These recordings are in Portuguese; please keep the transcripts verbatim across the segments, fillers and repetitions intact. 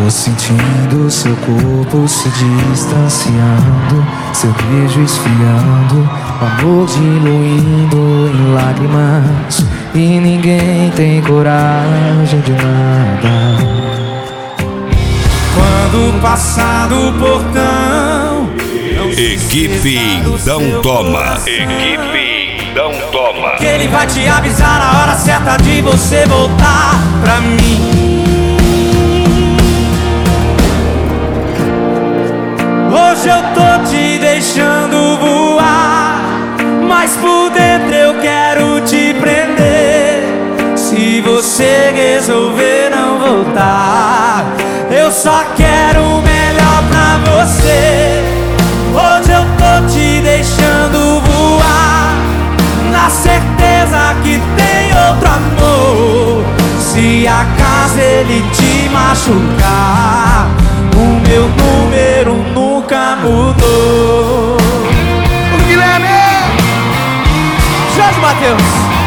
Tô sentindo seu corpo se distanciando, seu beijo esfriando, o amor diluindo em lágrimas, e ninguém tem coragem de nada. Quando passar do portão, Equipe Então Toma. Equipe Então Toma. que ele vai te avisar na hora certa de você voltar pra mim. Hoje eu tô te deixando voar, mas por dentro eu quero te prender. Se você resolver não voltar, eu só quero o melhor pra você. Hoje eu tô te deixando voar, na certeza que tem outro amor. Se acaso ele te machucar, o meu número nunca mudou. O Guilherme! Jorge Mateus!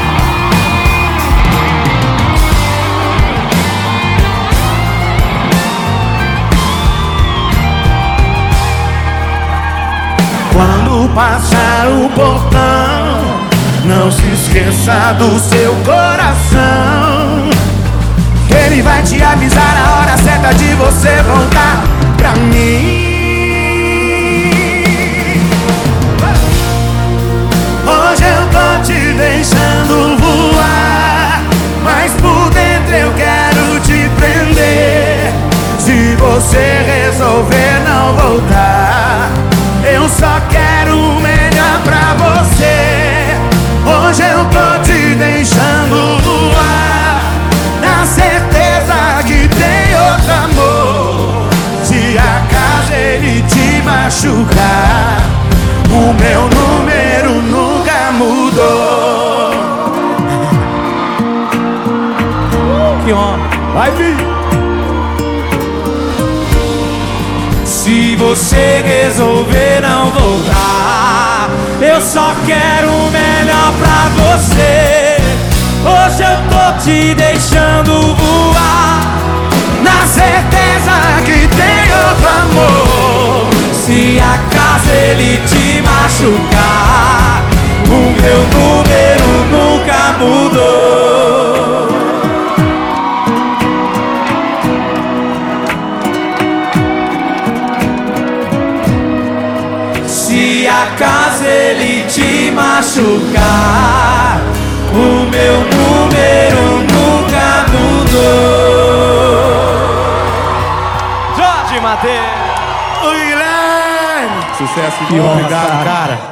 Quando passar o portão, não se esqueça do seu coração. Ele vai te avisar na hora certa de você voltar pra mim. Hoje eu tô te deixando voar, mas por dentro eu quero te prender. Se você resolver não voltar, eu só quero o melhor pra você. Hoje eu tô te deixando voar, na certeza que tem outro amor. Se acaso ele te machucar, o meu número nunca mudou. Que homem! Vai vir! Se você resolver não voltar, eu só quero o melhor pra você. Hoje eu tô te deixando voar, na certeza que tem outro amor. Se acaso ele te machucar, o meu número nunca mudou. Se acaso ele te machucar, o meu número nunca mudou. Jorge Mateus! O Guilherme! Sucesso, Que honra, cara.